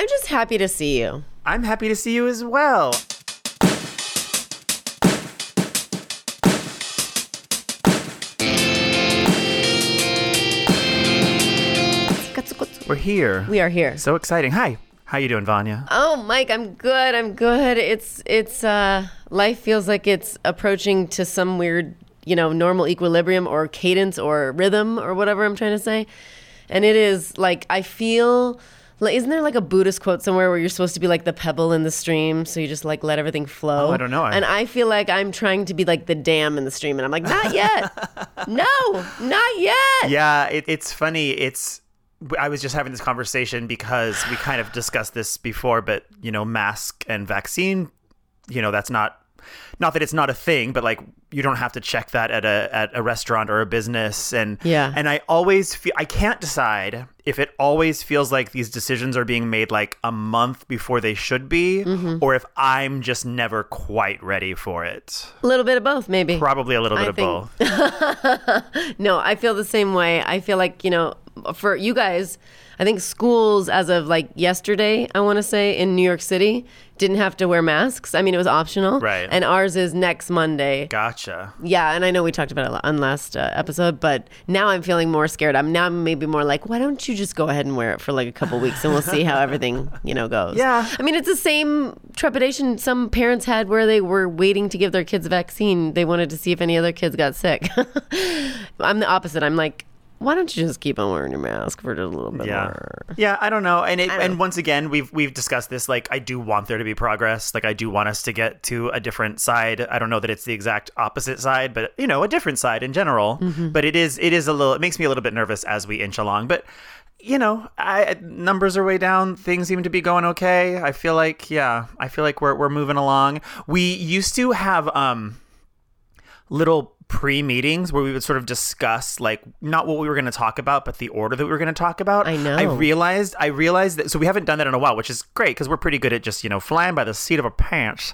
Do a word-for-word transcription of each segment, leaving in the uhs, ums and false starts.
I'm just happy to see you. I'm happy to see you as well. We're here. We are here. So exciting. Hi. How you doing, Vanya? Oh, Mike, I'm good. I'm good. It's it's uh life feels like it's approaching to some weird, you know, normal equilibrium or cadence or rhythm or whatever I'm trying to say. And it is like I feel like, isn't there like a Buddhist quote somewhere where you're supposed to be like the pebble in the stream, so you just like let everything flow? Oh, I don't know. I... And I feel like I'm trying to be like the dam in the stream, and I'm like, not yet. No, not yet. Yeah, it, it's funny. It's I was just having this conversation because we kind of discussed this before, but, you know, mask and vaccine, you know, that's not, not that it's not a thing, but like you don't have to check that at a at a restaurant or a business. And yeah. And I always feel, I can't decide if it always feels like these decisions are being made like a month before they should be, mm-hmm. or if I'm just never quite ready for it. A little bit of both, maybe. Probably a little bit I of think. both. No, I feel the same way. I feel like, you know, for you guys, I think schools as of like yesterday, I want to say, in New York City, didn't have to wear masks. I mean, it was optional. Right. And ours is next Monday. Gotcha. Yeah, and I know we talked about it on last uh, episode, but now I'm feeling more scared. I'm now maybe more like, why don't you just go ahead and wear it for like a couple weeks and we'll see how everything, you know, goes. Yeah. I mean, it's the same trepidation some parents had where they were waiting to give their kids a vaccine. They wanted to see if any other kids got sick. I'm the opposite. I'm like, why don't you just keep on wearing your mask for just a little bit yeah. more? Yeah, I don't know. And it, don't and know. once again, we've we've discussed this. Like, I do want there to be progress. Like, I do want us to get to a different side. I don't know that it's the exact opposite side, but, you know, a different side in general. Mm-hmm. But it is it is a little. It makes me a little bit nervous as we inch along. But, you know, I, numbers are way down. Things seem to be going okay. I feel like, yeah, I feel like we're we're moving along. We used to have um little pre-meetings where we would sort of discuss like not what we were going to talk about, but the order that we were going to talk about. I know. I realized, I realized that, so we haven't done that in a while, which is great because we're pretty good at just, you know, flying by the seat of our pants.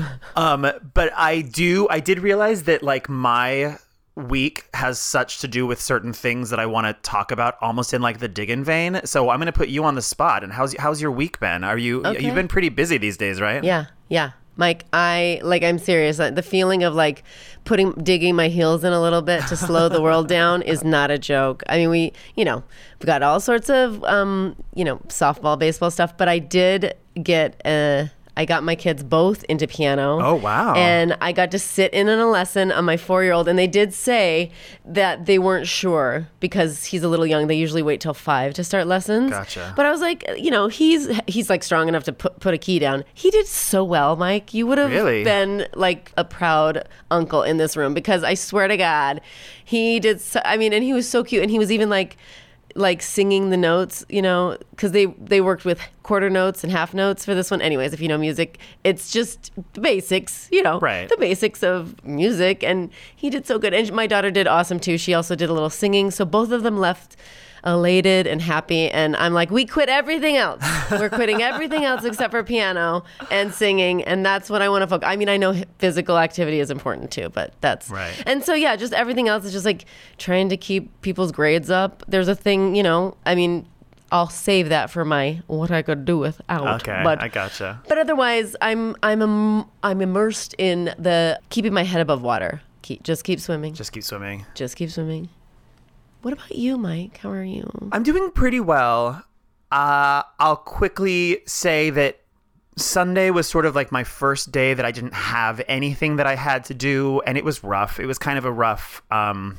um, but I do, I did realize that like my week has such to do with certain things that I want to talk about almost in like the diggin' vein. So I'm going to put you on the spot. And how's, how's your week been? Are you, okay. You've been pretty busy these days, right? Yeah. Yeah. Mike, I like, I'm serious. The feeling of like putting, digging my heels in a little bit to slow the world down is not a joke. I mean, we, you know, we've got all sorts of, um, you know, softball, baseball stuff, but I did get a, I got my kids both into piano. Oh, wow. And I got to sit in on a lesson on my four-year-old, and they did say that they weren't sure because he's a little young. They usually wait till five to start lessons. Gotcha. But I was like, you know, he's he's like strong enough to put, put a key down. He did so well, Mike. You would have Really? been like a proud uncle in this room because I swear to God, he did, so, I mean, and he was so cute. And he was even like, like singing the notes, you know, because they, they worked with quarter notes and half notes for this one. Anyways, if you know music, it's just the basics, you know, right. the basics of music. And he did so good. And my daughter did awesome too. She also did a little singing. So both of them left elated and happy. And I'm like, we quit everything else. We're quitting everything else except for piano and singing. And that's what I want to focus. I mean, I know physical activity is important too, but that's right. And so, yeah, just everything else is just like trying to keep people's grades up. There's a thing, you know, I mean, I'll save that for my what I could do without. Okay, but, I gotcha. But otherwise, I'm I'm im- I'm immersed in the keeping my head above water. Keep, just keep swimming. Just keep swimming. Just keep swimming. What about you, Mike? How are you? I'm doing pretty well. Uh, I'll quickly say that Sunday was sort of like my first day that I didn't have anything that I had to do, and it was rough. It was kind of a rough um,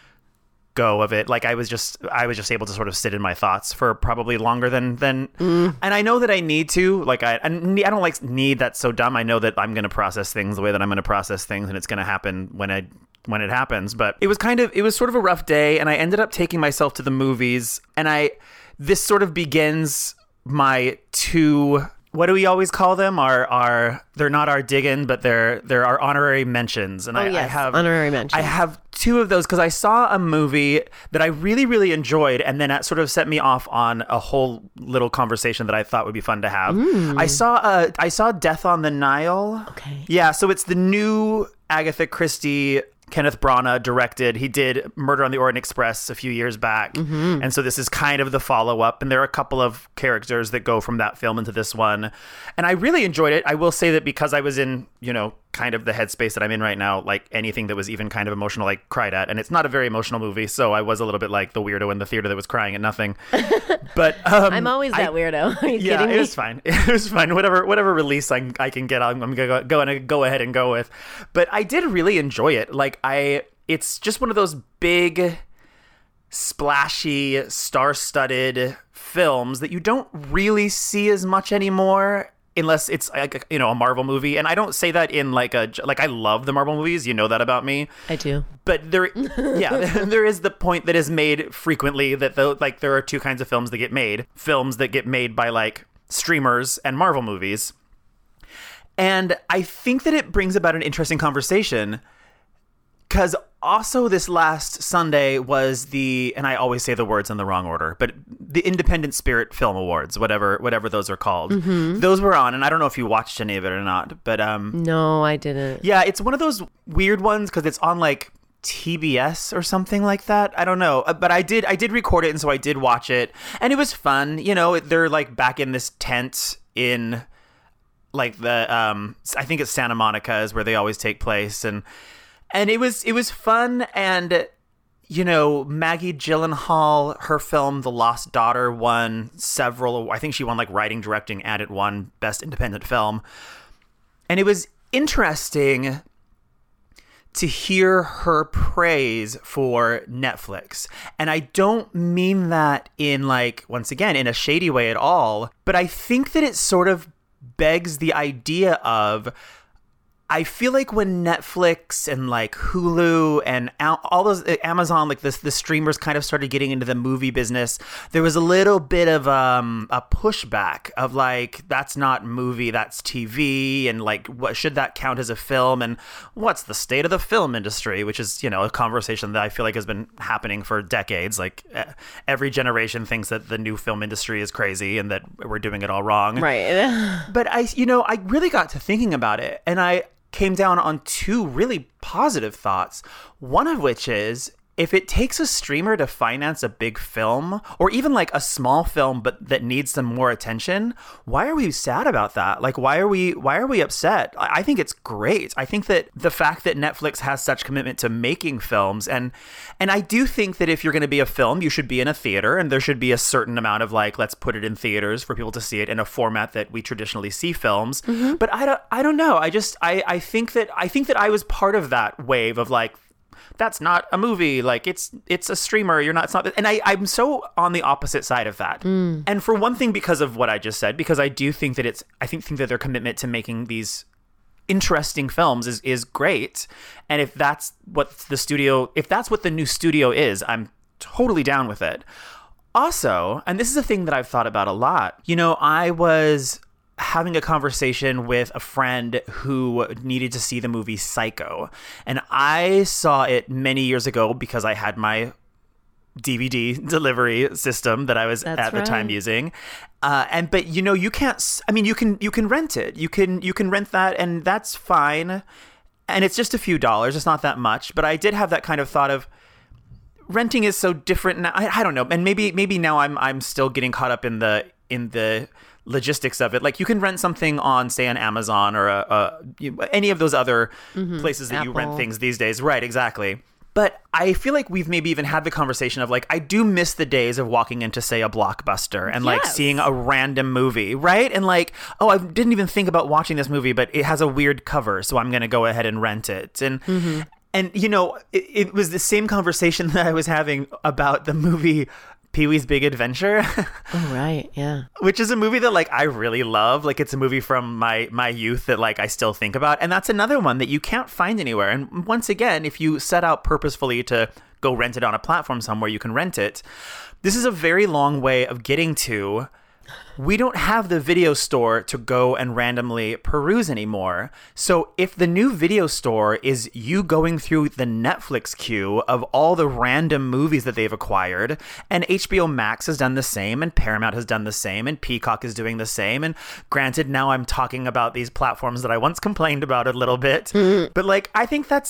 go of it. Like I was just, I was just able to sort of sit in my thoughts for probably longer than than. Mm. And I know that I need to. Like I, I don't like need. That's so dumb. I know that I'm going to process things the way that I'm going to process things, and it's going to happen when I. when it happens. But it was kind of, it was sort of a rough day, and I ended up taking myself to the movies, and I, this sort of begins my two, what do we always call them? Our, our, they're not our diggin', but they're, they're our honorary mentions. And oh, I, yes. I have, honorary mentions. I have two of those because I saw a movie that I really, really enjoyed, and then that sort of set me off on a whole little conversation that I thought would be fun to have. Mm. I saw, uh, I saw Death on the Nile. Okay. Yeah. So it's the new Agatha Christie Kenneth Branagh directed. He did Murder on the Orient Express a few years back. Mm-hmm. And so this is kind of the follow-up. And there are a couple of characters that go from that film into this one. And I really enjoyed it. I will say that because I was in, you know, kind of the headspace that I'm in right now, like anything that was even kind of emotional, I cried at. And it's not a very emotional movie, so I was a little bit like the weirdo in the theater that was crying at nothing. But um, I'm always that I, weirdo. Are you yeah, kidding me? It was fine. It was fine. Whatever whatever release I, I can get, I'm, I'm going to go, go, go ahead and go with. But I did really enjoy it. Like, I... It's just one of those big, splashy, star-studded films that you don't really see as much anymore unless it's like, you know, a Marvel movie. And I don't say that in like a, like I love the Marvel movies. You know that about me. I do. But there, yeah, there is the point that is made frequently that the, like there are two kinds of films that get made. Films that get made by like streamers and Marvel movies. And I think that it brings about an interesting conversation. Because also this last Sunday was the, and I always say the words in the wrong order, but the Independent Spirit Film Awards, whatever whatever those are called. Mm-hmm. Those were on, and I don't know if you watched any of it or not, but um, no, I didn't. Yeah, it's one of those weird ones because it's on like T B S or something like that. I don't know, but I did I did record it, and so I did watch it, and it was fun. You know, they're like back in this tent in like the um, I think it's Santa Monica is where they always take place, and. And it was it was fun, and, you know, Maggie Gyllenhaal, her film The Lost Daughter won several, I think she won like writing, directing, and it won Best Independent Film. And it was interesting to hear her praise for Netflix. And I don't mean that in like, once again, in a shady way at all, but I think that it sort of begs the idea of, I feel like when Netflix and like Hulu and all those Amazon, like this, the streamers kind of started getting into the movie business, there was a little bit of um, a pushback of like, that's not movie, that's T V. And like, what should that count as a film? And what's the state of the film industry? Which is, you know, a conversation that I feel like has been happening for decades. Like every generation thinks that the new film industry is crazy and that we're doing it all wrong. Right. But I, you know, I really got to thinking about it, and I, came down on two really positive thoughts. One of which is, if it takes a streamer to finance a big film, or even like a small film but that needs some more attention, why are we sad about that? Like, why are we why are we upset? I think it's great. I think that the fact that Netflix has such commitment to making films, and and I do think that if you're going to be a film, you should be in a theater, and there should be a certain amount of like, let's put it in theaters for people to see it in a format that we traditionally see films. Mm-hmm. But I don't I don't know. I just I I think that I think that I was part of that wave of like, that's not a movie, like it's it's a streamer, you're not, it's not, and I, I'm so on the opposite side of that. Mm. And for one thing, because of what I just said, because I do think that it's, I think, think that their commitment to making these interesting films is, is great. And if that's what the studio, if that's what the new studio is, I'm totally down with it. Also, and this is a thing that I've thought about a lot, you know, I was having a conversation with a friend who needed to see the movie Psycho. And I saw it many years ago because I had my D V D delivery system that I was That's at the right. time using. Uh, and but, you know, you can't, I mean, you can you can rent it. You can you can rent that, and that's fine. And it's just a few dollars. It's not that much. But I did have that kind of thought of, renting is so different now. I, I don't know. And maybe maybe now I'm I'm still getting caught up in the in the logistics of it. Like, you can rent something on, say, an Amazon or a, a any of those other mm-hmm. places that Apple. you rent things these days. Right, exactly. But I feel like we've maybe even had the conversation of like, I do miss the days of walking into, say, a Blockbuster and like yes. seeing a random movie, right? And like, oh, I didn't even think about watching this movie, but it has a weird cover, so I'm going to go ahead and rent it. And mm-hmm. and you know, it, it was the same conversation that I was having about the movie Pee-wee's Big Adventure. Oh, right. Yeah. Which is a movie that like I really love. Like, it's a movie from my my youth that like I still think about. And that's another one that you can't find anywhere. And once again, if you set out purposefully to go rent it on a platform somewhere, you can rent it. This is a very long way of getting to, we don't have the video store to go and randomly peruse anymore. So if the new video store is you going through the Netflix queue of all the random movies that they've acquired, and H B O Max has done the same, and Paramount has done the same, and Peacock is doing the same, and granted, now I'm talking about these platforms that I once complained about a little bit, mm-hmm. but like, I think that's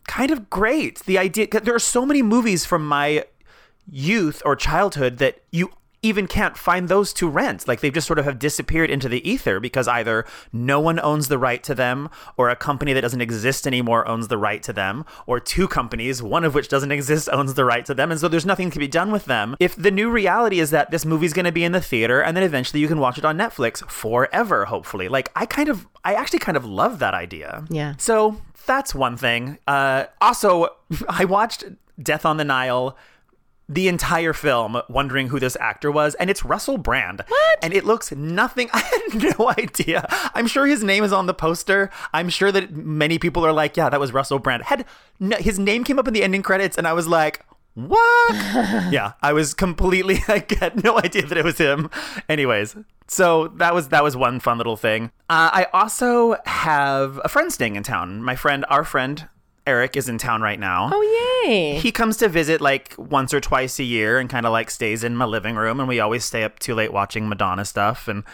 kind of great. The idea, 'cause there are so many movies from my youth or childhood that you even can't find those to rent. Like, they just sort of have disappeared into the ether because either no one owns the right to them, or a company that doesn't exist anymore owns the right to them, or two companies, one of which doesn't exist, owns the right to them. And so there's nothing to be done with them. If the new reality is that this movie's going to be in the theater and then eventually you can watch it on Netflix forever, hopefully. Like, I kind of, I actually kind of love that idea. Yeah. So that's one thing. Uh, also, I watched Death on the Nile the entire film wondering who this actor was, and it's Russell Brand. What? And it looks nothing. I had no idea. I'm sure his name is on the poster. I'm sure that many people are like, yeah, that was Russell Brand. Had no, his name came up in the ending credits, and I was like, what? Yeah, I was completely, I had no idea that it was him. Anyways, so that was that was one fun little thing. Uh, I also have a friend staying in town. My friend, our friend, Eric, is in town right now. Oh, yay. He comes to visit like once or twice a year and kind of like stays in my living room, and we always stay up too late watching Madonna stuff, and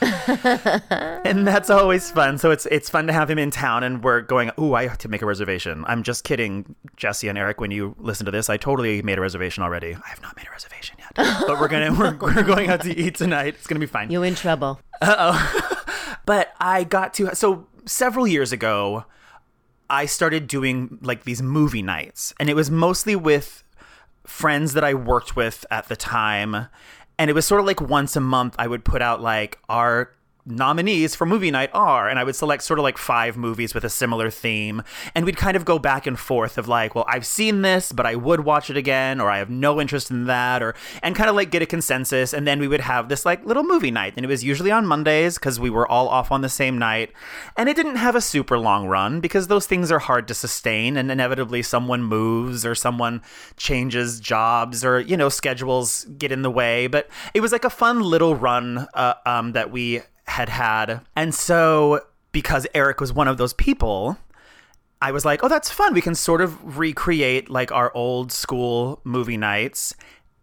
and that's always fun. So it's it's fun to have him in town, and we're going, ooh, I have to make a reservation. I'm just kidding, Jesse and Eric, when you listen to this, I totally made a reservation already. I have not made a reservation yet. But we're gonna we're, we're going out to eat tonight. It's gonna be fine. You're in trouble. Uh-oh. But I got to so several years ago, I started doing like these movie nights, and it was mostly with friends that I worked with at the time. And it was sort of like once a month I would put out like our nominees for movie night are, and I would select sort of like five movies with a similar theme, and we'd kind of go back and forth of like, well, I've seen this, but I would watch it again, or I have no interest in that, or and kind of like get a consensus. And then we would have this like little movie night, and it was usually on Mondays because we were all off on the same night, and it didn't have a super long run because those things are hard to sustain, and inevitably someone moves or someone changes jobs, or you know, schedules get in the way. But it was like a fun little run uh, um, that we had had. And so because Eric was one of those people, I was like, oh, that's fun. We can sort of recreate like our old school movie nights,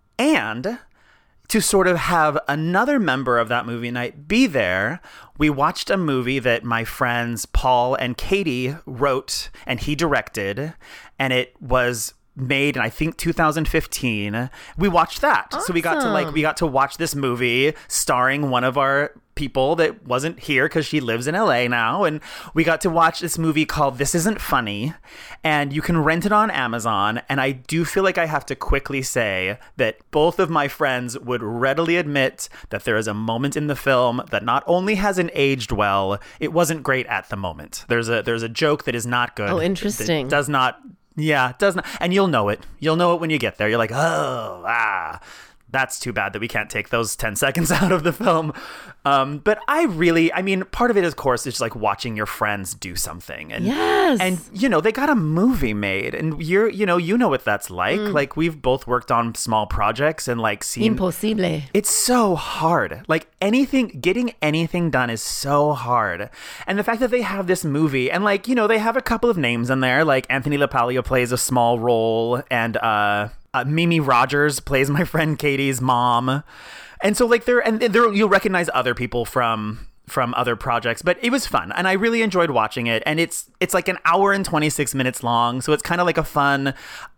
and to sort of have another member of that movie night be there, we watched a movie that my friends Paul and Katie wrote and he directed, and it was made in I think two thousand fifteen. We watched that. Awesome. So we got to like we got to watch this movie starring one of our people that wasn't here because she lives in L A now, and we got to watch this movie called This Isn't Funny, and you can rent it on Amazon. And I do feel like I have to quickly say that both of my friends would readily admit that there is a moment in the film that not only hasn't aged well, it wasn't great at the moment. There's a there's a joke that is not good. Oh, interesting. That does not Yeah, it does not. And you'll know it. You'll know it when you get there. You're like, oh, ah, that's too bad that we can't take those ten seconds out of the film. Um, but I really, I mean, part of it, of course, is just like watching your friends do something. And, yes. And, you know, they got a movie made, and you're, you know, you know what that's like. Mm. Like, we've both worked on small projects and like seen. Impossible. It's so hard. Like anything, getting anything done is so hard. And the fact that they have this movie, and like, you know, they have a couple of names in there, like Anthony LaPaglia plays a small role, and uh, uh Mimi Rogers plays my friend Katie's mom. And so like there, and there you'll recognize other people from from other projects, but it was fun, and I really enjoyed watching it. And it's it's like an hour and twenty-six minutes long, so it's kind of like a fun,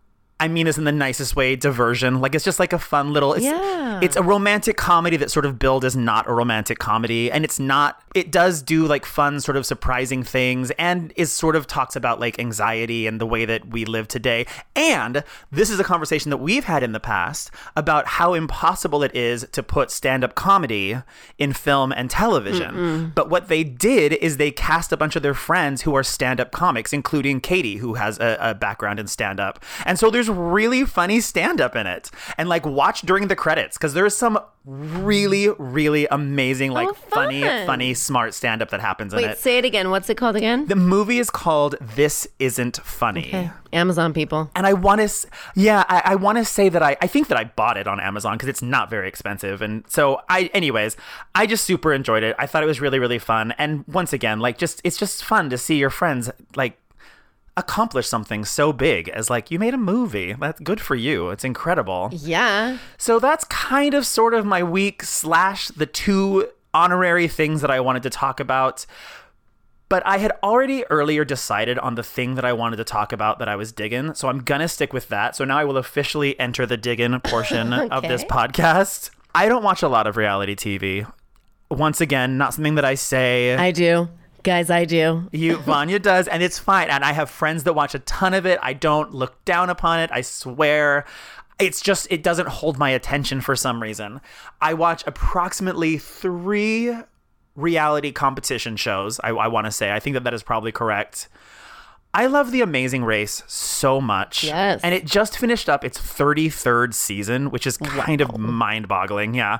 I mean this in the nicest way, diversion. Like it's just like a fun little, it's, yeah. It's a romantic comedy that sort of billed as not a romantic comedy. And it's not, it does do like fun sort of surprising things, and is sort of talks about like anxiety and the way that we live today. And this is a conversation that we've had in the past about how impossible it is to put stand-up comedy in film and television. Mm-mm. But what they did is they cast a bunch of their friends who are stand-up comics, including Katie, who has a, a background in stand-up. And so there's really funny stand-up in it, and like watch during the credits because there's some really really amazing like oh, funny funny smart stand-up that happens Wait, in it. Say it again. What's it called again? The movie is called This Isn't Funny. Okay. Amazon people. And I want to yeah I, I want to say that I I think that I bought it on Amazon because it's not very expensive. And so I anyways I just super enjoyed it. I thought it was really really fun, and once again like just it's just fun to see your friends like accomplish something so big as like you made a movie. That's good for you. It's incredible. Yeah. So that's kind of sort of my week slash the two honorary things that I wanted to talk about. But I had already earlier decided on the thing that I wanted to talk about that I was digging. So I'm going to stick with that. So now I will officially enter the digging portion okay. of this podcast. I don't watch a lot of reality T V. Once again, not something that I say. I do. Guys, I do. You, Vanya does, and it's fine. And I have friends that watch a ton of it. I don't look down upon it. I swear. It's just, it doesn't hold my attention for some reason. I watch approximately three reality competition shows, I, I want to say. I think that that is probably correct. I love The Amazing Race so much. Yes. And it just finished up its thirty-third season, which is kind wow. of mind-boggling. Yeah.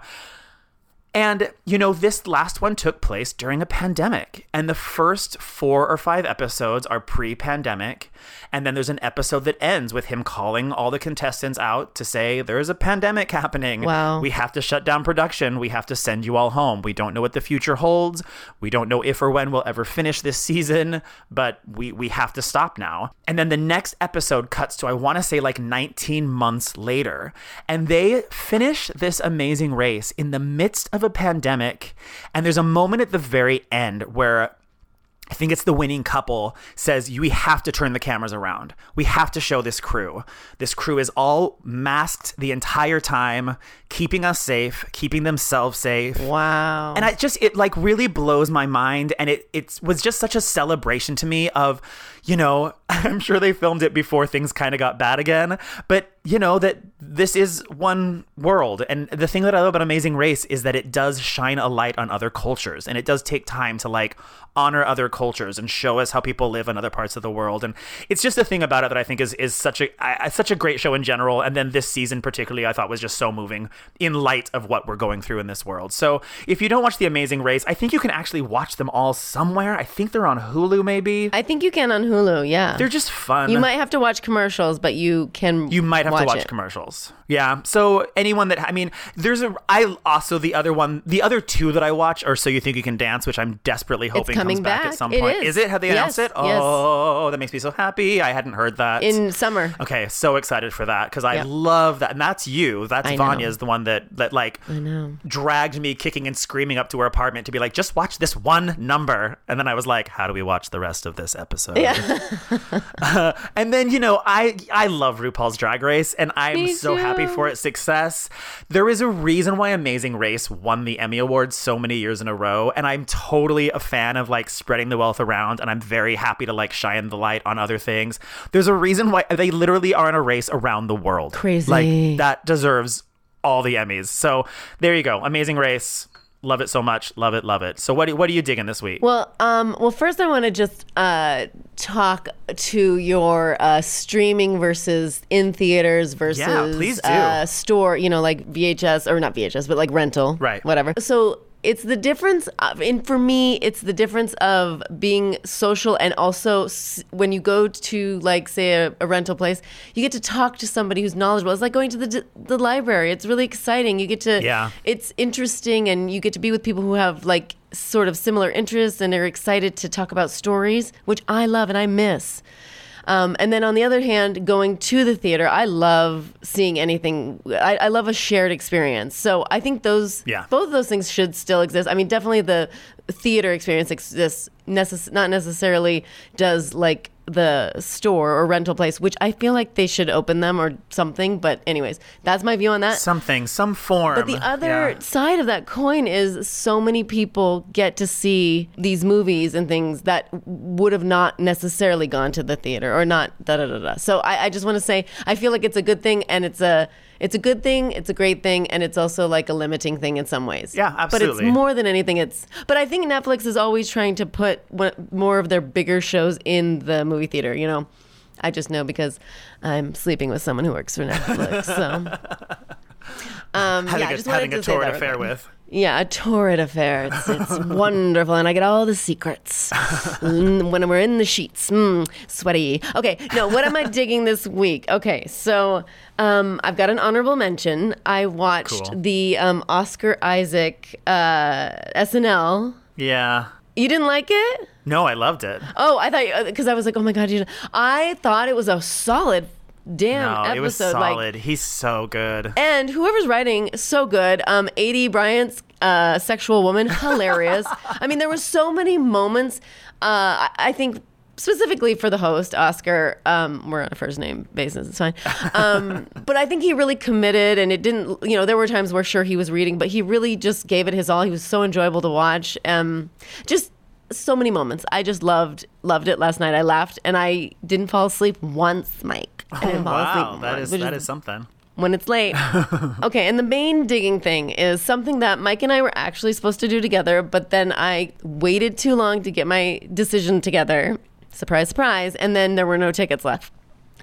And, you know, this last one took place during a pandemic. And the first four or five episodes are pre-pandemic. And then there's an episode that ends with him calling all the contestants out to say, there's a pandemic happening. Wow. We have to shut down production. We have to send you all home. We don't know what the future holds. We don't know if or when we'll ever finish this season, but we, we have to stop now. And then the next episode cuts to, I want to say, like nineteen months later. And they finish this Amazing Race in the midst of a pandemic. And there's a moment at the very end where I think it's the winning couple says, we have to turn the cameras around. We have to show this crew. This crew is all masked the entire time, keeping us safe, keeping themselves safe. Wow. And I just, it like really blows my mind. And it, it was just such a celebration to me of, you know, I'm sure they filmed it before things kind of got bad again, but you know, that this is one world. And the thing that I love about Amazing Race is that it does shine a light on other cultures, and it does take time to like honor other cultures and show us how people live in other parts of the world. And it's just a thing about it that I think is, is such a, I, such a great show in general. And then this season particularly, I thought was just so moving in light of what we're going through in this world. So if you don't watch The Amazing Race, I think you can actually watch them all somewhere. I think they're on Hulu maybe. I think you can on Hulu. Yeah. They're just fun. You might have to watch commercials, but you can You might have watch to watch it. commercials. Yeah. So anyone that, I mean, there's a, I also, the other one, the other two that I watch are So You Think You Can Dance, which I'm desperately hoping coming comes back, back. at some It point. is. Is it? Have they announced Yes, it? yes. Oh, that makes me so happy. I hadn't heard that. In summer. Okay. So excited for that because I Yeah. love that. And that's you. That's I know. Vanya's the one that, that like I know. dragged me kicking and screaming up to her apartment to be like, just watch this one number. And then I was like, how do we watch the rest of this episode? Yeah. uh, and then, you know, I, I love RuPaul's Drag Race and I'm Me so too. happy for its success. There is a reason why Amazing Race won the Emmy Awards so many years in a row. And I'm totally a fan of like spreading the wealth around. And I'm very happy to like shine the light on other things. There's a reason why they literally are in a race around the world. Crazy. Like that deserves all the Emmys. So there you go. Amazing Race. Love it so much. Love it. Love it. So what, do- what are you digging this week? Well, um, well, first I want to just uh, talk to your uh, streaming versus in theaters versus Yeah, please do. Uh, store, you know, like V H S or not V H S, but like rental, Right. Whatever. So it's the difference of, and for me, it's the difference of being social and also s- when you go to like say a, a rental place, you get to talk to somebody who's knowledgeable. It's like going to the the library. It's really exciting. You get to, Yeah. it's interesting, and you get to be with people who have like sort of similar interests and are excited to talk about stories, which I love and I miss. Um, and then on the other hand, going to the theater, I love seeing anything. I, I love a shared experience. So I think those, Yeah. both of those things should still exist. I mean, definitely the theater experience exists, necess- not necessarily does like the store or rental place, which I feel like they should open them or something. But anyways, that's my view on that. Something, some form. But the other Yeah. side of that coin is so many people get to see these movies and things that would have not necessarily gone to the theater or not da da da da. So I, I just want to say I feel like it's a good thing, and it's a it's a good thing, it's a great thing, and it's also like a limiting thing in some ways. Yeah, absolutely. But it's more than anything. It's but I think Netflix is always trying to put one, more of their bigger shows in the movie theater. You know, I just know because I'm sleeping with someone who works for Netflix. So. Um, having yeah, I a, just wanted having a to say torrid that affair real quick. with. Yeah, a torrid affair. It's, it's wonderful, and I get all the secrets Mm, when we're in the sheets. Mm, sweaty. Okay, no, what am I digging this week? Okay, so um, I've got an honorable mention. I watched Cool. the um, Oscar Isaac uh, S N L. Yeah. You didn't like it? No, I loved it. Oh, I thought because I was like, oh my god, you. I thought it was a solid damn No, episode. it was Like, solid. He's so good. and whoever's writing, so good. Um, A D Bryant's uh, sexual woman, hilarious. I mean, there were so many moments. Uh, I, I think specifically for the host, Oscar, um, we're on a first name basis, it's fine. Um, but I think he really committed, and it didn't, you know, there were times where sure he was reading, but he really just gave it his all. He was so enjoyable to watch. Um, just so many moments. I just loved, loved it last night. I laughed and I didn't fall asleep once, Mike. I didn't Oh, fall wow. asleep That once, is, that is something. when it's late. Okay, and the main digging thing is something that Mike and I were actually supposed to do together, but then I waited too long to get my decision together. Surprise, surprise. And then there were no tickets left.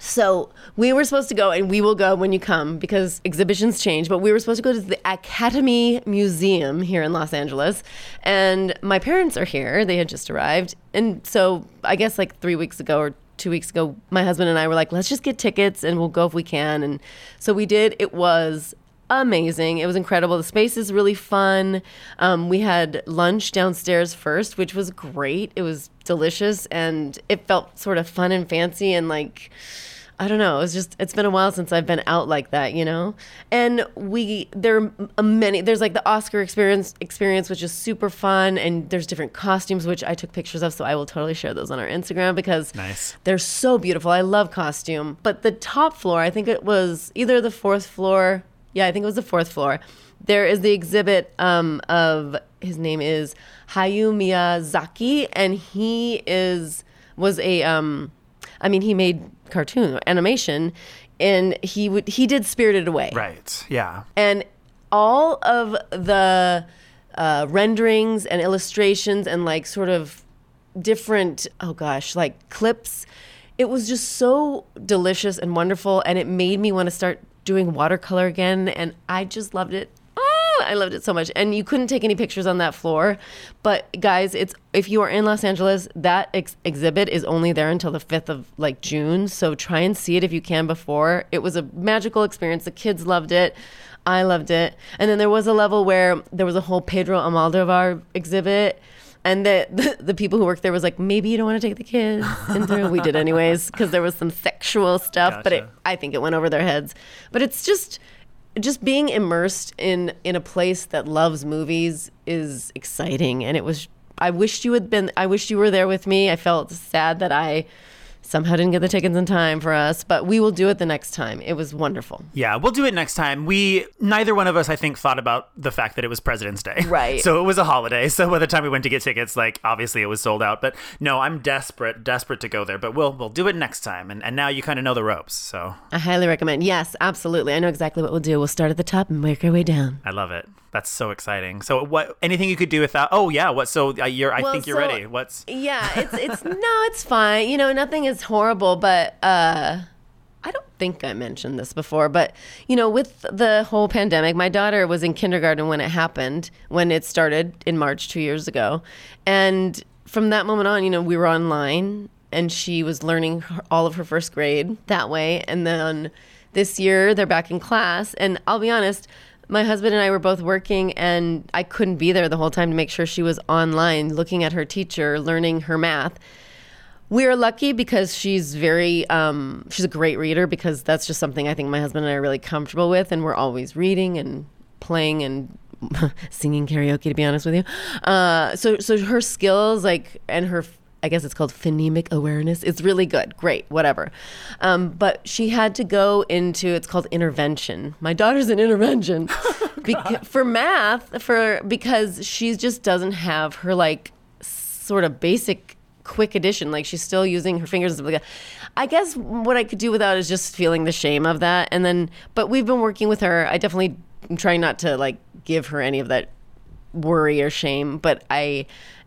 So we were supposed to go, and we will go when you come because exhibitions change, but we were supposed to go to the Academy Museum here in Los Angeles. And my parents are here. They had just arrived. And so I guess like three weeks ago or two weeks ago, my husband and I were like, let's just get tickets and we'll go if we can. And so we did. It was amazing. It was incredible. The space is really fun. Um, we had lunch downstairs first, which was great. It was delicious and it felt sort of fun and fancy and like, I don't know. It was just, it's been a while since I've been out like that, you know? And we, there are many, there's like the Oscar experience, experience, which is super fun. And there's different costumes, which I took pictures of. So I will totally share those on our Instagram because Nice. They're so beautiful. I love costume. But the top floor, I think it was either the fourth floor. Yeah, I think it was the fourth floor. There is the exhibit um, of, his name is Hayao Miyazaki. And he is, was a, um, I mean, he made cartoon animation, and he would he did Spirited Away, Right. Yeah. and all of the uh, renderings and illustrations and like sort of different oh gosh like clips. It was just so delicious and wonderful, and it made me want to start doing watercolor again, and I just loved it. I loved it so much. And you couldn't take any pictures on that floor. But guys, it's if you are in Los Angeles, that ex- exhibit is only there until the fifth of like June. So try and see it if you can before. It was a magical experience. The kids loved it. I loved it. And then there was a level where there was a whole Pedro Almodovar exhibit. And the, the the people who worked there was like, maybe you don't want to take the kids in through. We did anyways because there was some sexual stuff. Gotcha. But it, I think it went over their heads. But it's just... just being immersed in, in a place that loves movies is exciting. And it was, I wished you had been, I wished you were there with me. I felt sad that I somehow didn't get the tickets in time for us, but we will do it the next time. It was wonderful. Yeah, we'll do it next time. We, neither one of us, I think, thought about the fact that it was President's Day. Right. So it was a holiday. So by the time we went to get tickets, like, obviously it was sold out. But no, I'm desperate, desperate to go there. But we'll we'll do it next time. And, and now you kind of know the ropes. So I highly recommend. Yes, absolutely. I know exactly what we'll do. We'll start at the top and work our way down. I love it. That's so exciting. So what, anything you could do without, oh yeah, what, so uh, you're, I Well, think you're so- ready. What's, Yeah, it's, it's, no, it's fine. You know, nothing is horrible, but, uh, I don't think I mentioned this before, but, you know, with the whole pandemic, my daughter was in kindergarten when it happened, when it started in March two years ago. And from that moment on, you know, we were online and she was learning her, all of her first grade that way. And then this year they're back in class. And I'll be honest, my husband and I were both working and I couldn't be there the whole time to make sure she was online, looking at her teacher, learning her math. We're lucky because she's very, um, she's a great reader because that's just something I think my husband and I are really comfortable with. And we're always reading and playing and singing karaoke, to be honest with you. Uh, so, so her skills, like, and her, I guess it's called phonemic awareness. It's really good. Great. Whatever. Um, but she had to go into, it's called intervention. My daughter's in intervention beca- for math, for, because she just doesn't have her like sort of basic quick addition. Like she's still using her fingers and stuff like that. I guess what I could do without is just feeling the shame of that. And then, but we've been working with her. I definitely am trying not to like give her any of that worry or shame, but I,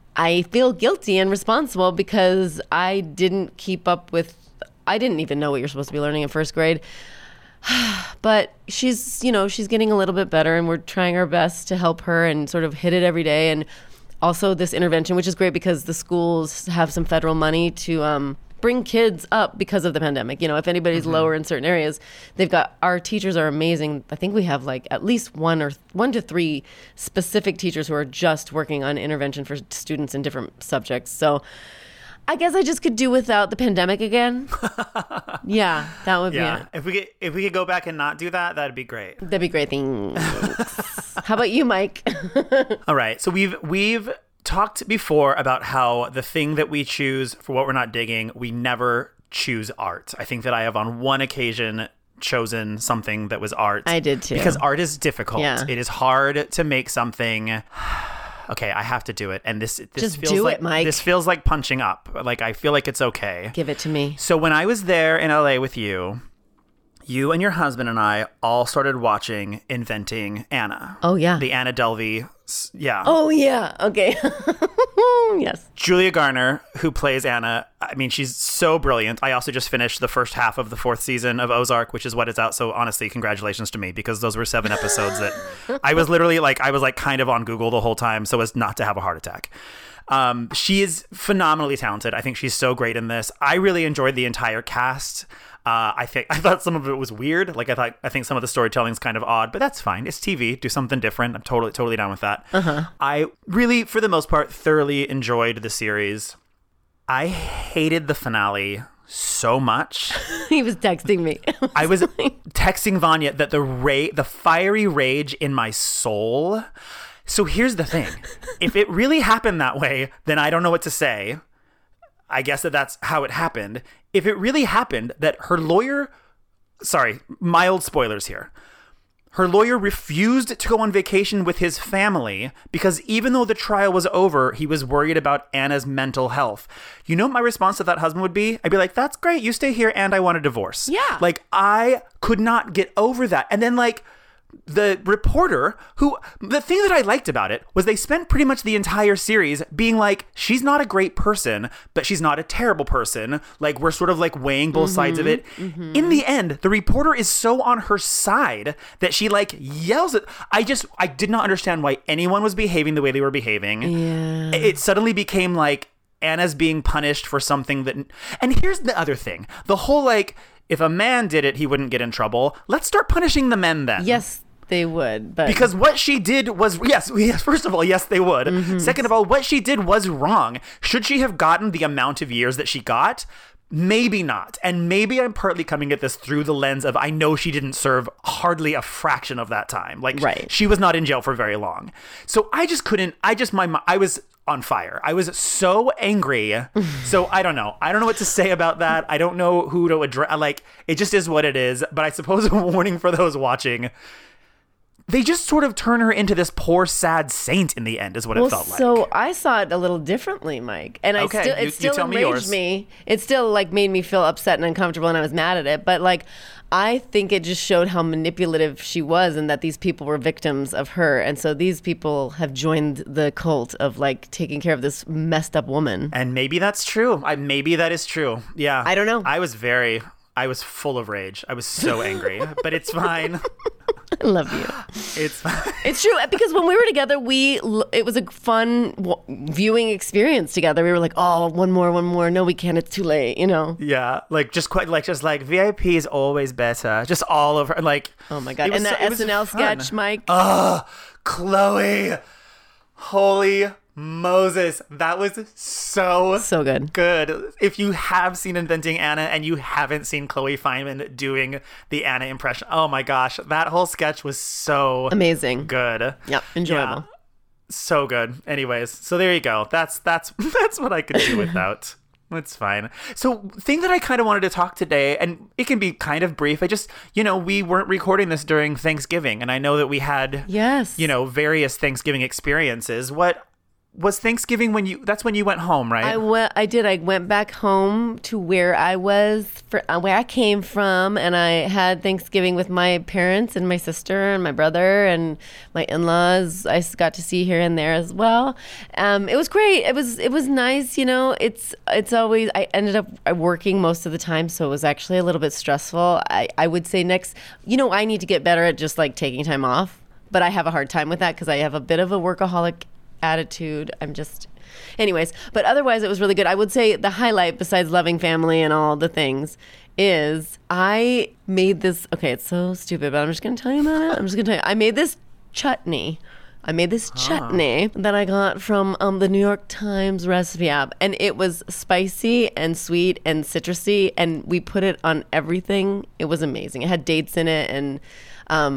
I feel guilty and responsible because I didn't keep up with, I didn't even know what you're supposed to be learning in first grade. But she's, you know, she's getting a little bit better and we're trying our best to help her and sort of hit it every day. And also this intervention, which is great because the schools have some federal money to um, bring kids up because of the pandemic. You know, if anybody's mm-hmm. lower in certain areas, they've got, our teachers are amazing. I think we have like at least one or th- one to three specific teachers who are just working on intervention for students in different subjects. So I guess I just could do without the pandemic again. Yeah, that would yeah. be it. If we could, if we could go back and not do that, that'd be great. That'd be great. Thanks. How about you, Mike? All right. So we've we've talked before about how the thing that we choose for what we're not digging, we never choose art. I think that I have on one occasion chosen something that was art. I did too. Because art is difficult. Yeah. It is hard to make something. Okay, I have to do it. And this this Just feels do like it, Mike. this feels like punching up. Like I feel like it's okay. Give it to me. So when I was there in L A with you, you and your husband and I all started watching Inventing Anna. Oh, yeah. The Anna Delvey. Yeah. Oh, yeah. Okay. Yes. Julia Garner, who plays Anna, I mean, she's so brilliant. I also just finished the first half of the fourth season of Ozark, which is what it's out. So honestly, congratulations to me, because those were seven episodes that I was literally like, I was like kind of on Google the whole time so as not to have a heart attack. Um, she is phenomenally talented. I think she's so great in this. I really enjoyed the entire cast. Uh, I think I thought some of it was weird. Like I thought, I think some of the storytelling is kind of odd, but that's fine. It's T V. Do something different. I'm totally, totally down with that. Uh-huh. I really, for the most part, thoroughly enjoyed the series. I hated the finale so much. He was texting me. I was texting Vanya that the ra- the fiery rage in my soul. So here's the thing. If it really happened that way, then I don't know what to say. I guess that that's how it happened. If it really happened that her lawyer, sorry, mild spoilers here. Her lawyer refused to go on vacation with his family because even though the trial was over, he was worried about Anna's mental health. You know what my response to that husband would be? I'd be like, that's great. You stay here and I want a divorce. Yeah. Like I could not get over that. And then like, the reporter who the thing that I liked about it was they spent pretty much the entire series being like, she's not a great person, but she's not a terrible person. Like we're sort of like weighing both mm-hmm, sides of it. Mm-hmm. In the end, the reporter is so on her side that she like yells at, I just, I did not understand why anyone was behaving the way they were behaving. Yeah. It suddenly became like Anna's being punished for something that, and here's the other thing, the whole like, if a man did it, he wouldn't get in trouble. Let's start punishing the men then. Yes, they would. But because what she did was, yes, yes, first of all, yes, they would. Mm-hmm. Second of all, what she did was wrong. Should she have gotten the amount of years that she got? Maybe not. And maybe I'm partly coming at this through the lens of I know she didn't serve hardly a fraction of that time. Like right. she was not in jail for very long. So I just couldn't, I just, my, I was on fire. I was so angry. So I don't know. I don't know what to say about that. I don't know who to address. Like, it just is what it is. But I suppose a warning for those watching. They just sort of turn her into this poor, sad saint in the end, is what well, it felt like. So I saw it a little differently, Mike. And I okay, still, it you, still you tell me enraged yours. me. It still like made me feel upset and uncomfortable, and I was mad at it. But like, I think it just showed how manipulative she was, and that these people were victims of her. And so these people have joined the cult of like taking care of this messed up woman. And maybe that's true. I, maybe that is true. Yeah. I don't know. I was very, I was full of rage. I was so angry, but it's fine. I love you. It's fine. It's true, because when we were together, we it was a fun w- viewing experience together. We were like, oh, one more, one more. No, we can't. It's too late, you know? Yeah, like just quite like just like V I P is always better. Just all of her, like. Oh my god! And that so, S N L sketch, Mike. Oh, Chloe! Holy Moses, that was so so good. Good. If you have seen Inventing Anna and you haven't seen Chloe Fineman doing the Anna impression, oh my gosh, that whole sketch was so amazing. Good. Yep, enjoyable. Yeah, so good. Anyways, so there you go. That's that's that's what I could do without. It's fine. So, thing that I kind of wanted to talk today, and it can be kind of brief. I just, you know, we weren't recording this during Thanksgiving, and I know that we had, yes, you know, various Thanksgiving experiences. What was Thanksgiving when you, that's when you went home, right? I went, I did. I went back home to where I was, for, uh, where I came from, and I had Thanksgiving with my parents and my sister and my brother and my in-laws. I got to see here and there as well. Um, it was great. It was, it was nice. You know, it's, it's always, I ended up working most of the time, so it was actually a little bit stressful. I, I would say next, you know, I need to get better at just like taking time off, but I have a hard time with that because I have a bit of a workaholic attitude. I'm just, anyways, but otherwise it was really good. I would say the highlight, besides loving family and all the things, is I made this, okay, it's so stupid, but I'm just going to tell you about it. I'm just going to tell you. I made this chutney. I made this huh. chutney that I got from um, the New York Times recipe app, and it was spicy and sweet and citrusy, and we put it on everything. It was amazing. It had dates in it, and um,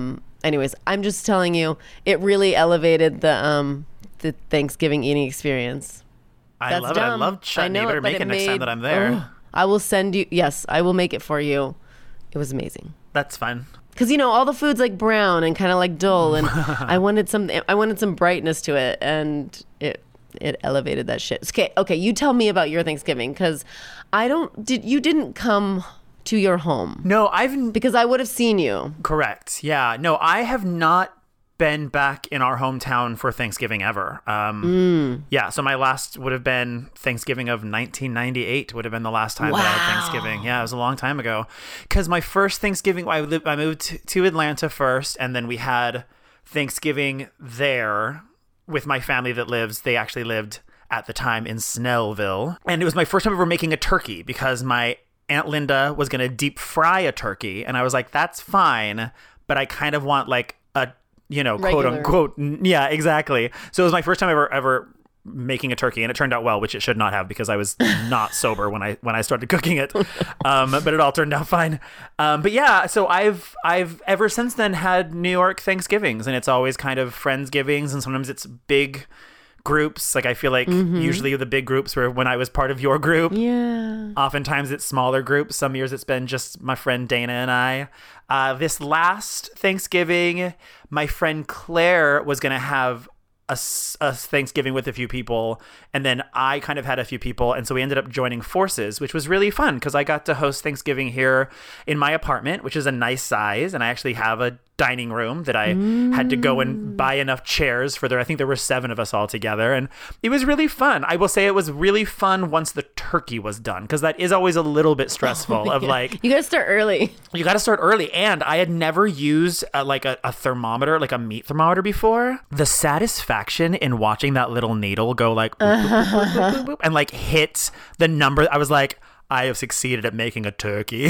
anyways, I'm just telling you, it really elevated the um the Thanksgiving eating experience. I That's love dumb. it. I love chutney. I know You better it, but make it it next time made- that I'm there. oh, I will send you. Yes, I will make it for you. It was amazing. That's fine. Because you know all the food's like brown and kind of like dull, and I wanted some. I wanted some brightness to it, and it it elevated that shit. Okay, okay. You tell me about your Thanksgiving, because I don't. Did you didn't come to your home? No, I've Because I would have seen you. correct. Yeah, no, I have not been back in our hometown for Thanksgiving ever. Um, Mm. Yeah, so my last would have been Thanksgiving of nineteen ninety-eight. Would have been the last time that I had Wow. Thanksgiving. Yeah, it was a long time ago. Because my first Thanksgiving, I lived, I moved to, to Atlanta first, and then we had Thanksgiving there with my family that lives. They actually lived at the time in Snellville, and it was my first time ever making a turkey because my Aunt Linda was going to deep fry a turkey, and I was like, that's fine, but I kind of want like a, you know, quote Regular. unquote. Yeah, exactly. So it was my first time ever, ever making a turkey, and it turned out well, which it should not have because I was not sober when I, when I started cooking it. Um, but it all turned out fine. Um, but yeah, so I've, I've ever since then had New York Thanksgivings, and it's always kind of Friendsgivings, and sometimes it's big groups. Like I feel like usually the big groups were when I was part of your group. Yeah. Oftentimes it's smaller groups. Some years it's been just my friend Dana and I. Uh, this last Thanksgiving, my friend Claire was going to have a, s- a Thanksgiving with a few people, and then I kind of had a few people, and so we ended up joining forces, which was really fun because I got to host Thanksgiving here in my apartment, which is a nice size, and I actually have a dining room that I had to go and buy enough chairs for there. I think there were seven of us all together, and it was really fun. I will say it was really fun once the turkey was done, because that is always a little bit stressful of like, You gotta start early. you got to start early. And I had never used a, like a, a thermometer, like a meat thermometer before. The satisfaction in watching that little needle go like, boop, boop, boop, boop, boop, boop, boop, and like hit the number. I was like, I have succeeded at making a turkey.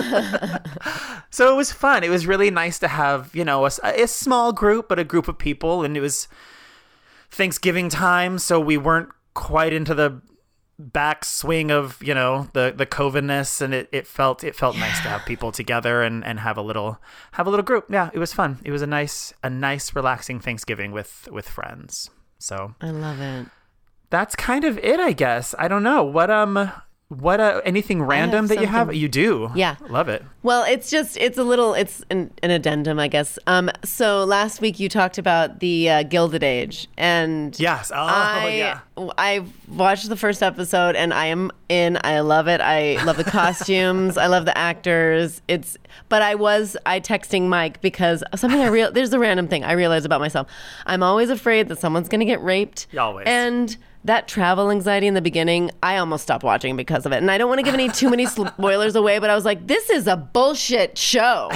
So it was fun. It was really nice to have, you know, a, a small group, but a group of people. And it was Thanksgiving time, so we weren't quite into the backswing of, you know, the the COVIDness, and it, it felt it felt nice to have people together and, and have a little have a little group. Yeah, it was fun. It was a nice a nice relaxing Thanksgiving with with friends. So I love it. that's kind of it, I guess. I don't know what um what uh, anything random that you have. something. You do. Yeah. Love it. Well, it's just, it's a little, it's an, an addendum, I guess. Um, so last week you talked about the uh, Gilded Age, and Yes. Oh I, yeah. I watched the first episode and I am in. I love it. I love the costumes. I love the actors. It's, but I was, I texting Mike because something I real, there's a random thing I realized about myself. I'm always afraid that someone's going to get raped. Always. And that travel anxiety in the beginning, I almost stopped watching because of it. And I don't want to give any too many spoilers away, but I was like, this is a bullshit show.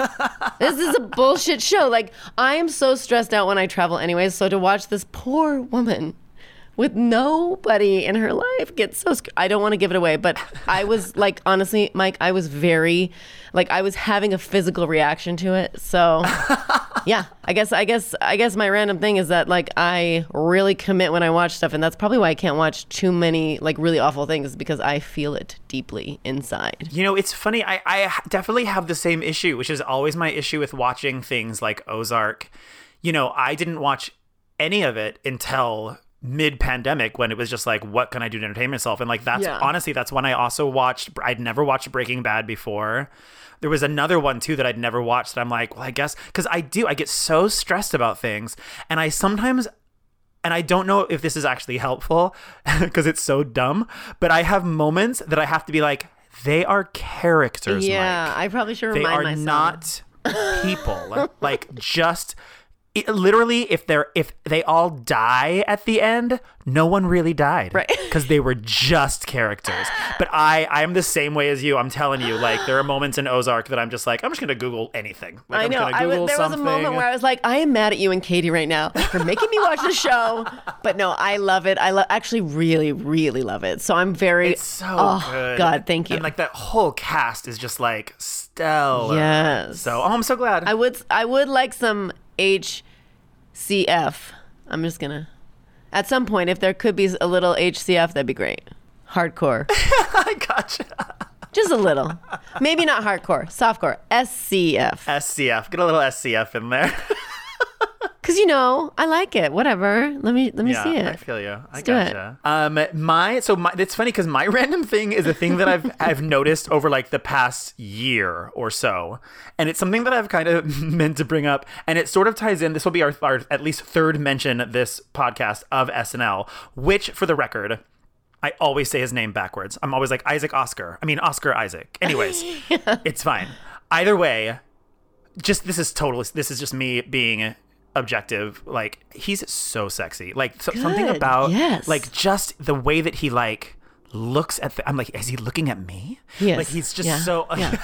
This is a bullshit show. Like, I am so stressed out when I travel anyways. So to watch this poor woman with nobody in her life get so sc- I don't want to give it away, but I was like, honestly, Mike, I was very, like, I was having a physical reaction to it. So yeah, I guess, I guess, I guess my random thing is that like I really commit when I watch stuff, and that's probably why I can't watch too many like really awful things, because I feel it deeply inside. You know, it's funny. I, I definitely have the same issue, which is always my issue with watching things like Ozark. You know, I didn't watch any of it until mid-pandemic, when it was just like, what can I do to entertain myself? And like, that's Yeah. honestly, that's when I also watched, I'd never watched Breaking Bad before. There was another one too that I'd never watched that I'm like, well, I guess, because I do, I get so stressed about things. And I sometimes, and I don't know if this is actually helpful because it's so dumb, but I have moments that I have to be like, they are characters, Yeah, Mike. I probably should They remind are myself. not people. Like, just it, literally, if they're if they all die at the end, no one really died, Right. Because they were just characters. But I I am the same way as you. I'm telling you, like, there are moments in Ozark that I'm just like, I'm just gonna Google anything. Like, I I'm know. Gonna I Google was, there was a something. moment where I was like, I am mad at you and Katie right now for making me watch the show. But no, I love it. I lo- actually really, really love it. So I'm very. It's so oh, good. God, thank you. And like that whole cast is just like stellar. Yes. So oh, I'm so glad. I would. I would like some H C F. I'm just gonna. At some point, if there could be a little H C F, that'd be great. Hardcore. I gotcha. Just a little. Maybe not hardcore. Softcore. S C F. S C F. Get a little S C F in there. Because, you know, I like it. Whatever. Let me let me yeah, see it. I feel you. I Let's do gotcha. Um, my so my it's funny because my random thing is a thing that I've I've noticed over like the past year or so, and it's something that I've kind of meant to bring up, and it sort of ties in. This will be our, our at least third mention this podcast of S N L, which, for the record, I always say his name backwards. I'm always like Isaac Oscar. I mean Oscar Isaac. Anyways, yeah. It's fine. Either way, just this is totally this is just me being objective. Like, he's so sexy. Like so, something about yes. like just the way that he like looks at the, I'm like, is he looking at me? Yes. Like he's just yeah. so yeah.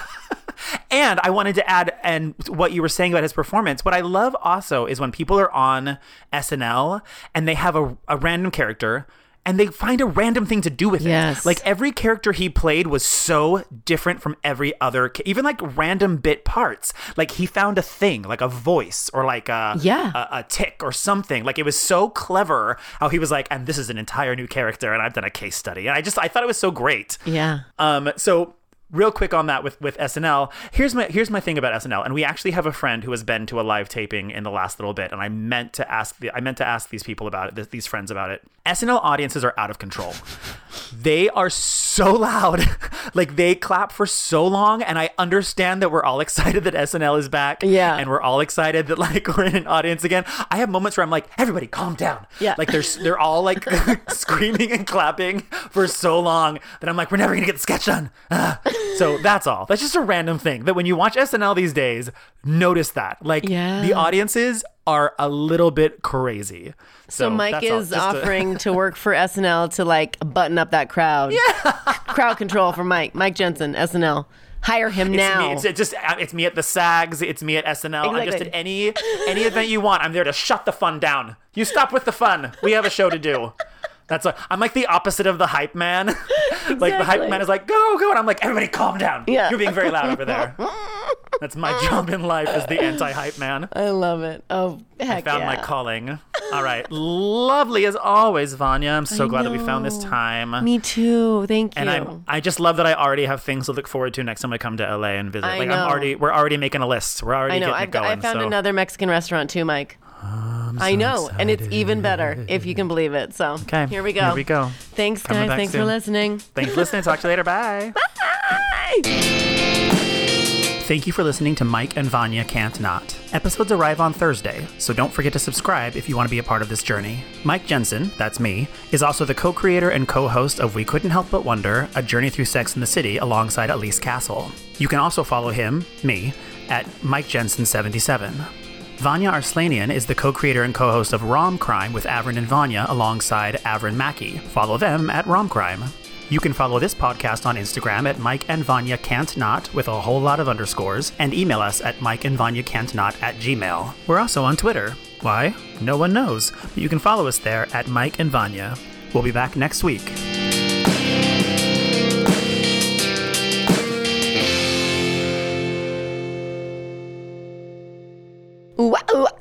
And I wanted to add, and what you were saying about his performance, what I love also is when people are on S N L and they have a, a random character and they find a random thing to do with yes. it. Like, every character he played was so different from every other, even like random bit parts. Like, he found a thing, like a voice or like a, yeah. a, a tick or something. Like, it was so clever how he was like, and this is an entire new character and I've done a case study. And I just, I thought it was so great. Yeah. Um. So, real quick on that with, with S N L, here's my here's my thing about S N L, and we actually have a friend who has been to a live taping in the last little bit, and I meant to ask the I meant to ask these people about it, th- these friends about it. S N L audiences are out of control. They are so loud, like they clap for so long, and I understand that we're all excited that S N L is back, yeah, and we're all excited that like we're in an audience again. I have moments where I'm like, everybody, calm down, yeah, like they're they're all like screaming and clapping for so long that I'm like, we're never gonna get the sketch done. Ah. So that's all. That's just a random thing that when you watch S N L these days, notice that. Like, yeah. the audiences are a little bit crazy. So, so Mike is all, offering to... to work for S N L to like button up that crowd. Yeah. Crowd control for Mike. Mike Jensen, S N L. Hire him it's now. Me. It's just it's me at the SAGs. It's me at S N L. Exactly. I'm just at any any event you want. I'm there to shut the fun down. You stop with the fun. We have a show to do. That's what I'm like, the opposite of the hype man. Exactly. Like the hype man is like, go, go. And I'm like, everybody calm down. Yeah. You're being very loud over there. That's my job in life, is the anti-hype man. I love it. Oh, heck I found yeah. my calling. All right. Lovely as always, Vanya. I'm so I glad know. that we found this time. Me too. Thank you. And I'm, I just love that I already have things to look forward to next time I come to L A and visit. I like know. I'm already, we're already making a list. We're already I know. getting I've, it going. I found so. another Mexican restaurant too, Mike. I'm I so know, excited. and it's even better if you can believe it. So, okay, here we go. Here we go. Thanks, Coming guys. Thanks soon. for listening. Thanks for listening. Talk to you later. Bye. Bye. Thank you for listening to Mike and Vanya Can't Not. Episodes arrive on Thursday, so don't forget to subscribe if you want to be a part of this journey. Mike Jensen, that's me, is also the co-creator and co-host of We Couldn't Help But Wonder, A Journey Through Sex and the City alongside Elise Castle. You can also follow him, me, at Mike Jensen seventy-seven. Vanya Arslanian is the co-creator and co-host of Rom Crime with Avrin and Vanya alongside Avrin Mackey. Follow them at Rom Crime. You can follow this podcast on Instagram at Mike and Vanya Can't Not with a whole lot of underscores, and email us at Mike and Vanya Can't Not at Gmail. We're also on Twitter. Why? No one knows, but you can follow us there at Mike and Vanya. We'll be back next week. Ooh, ooh.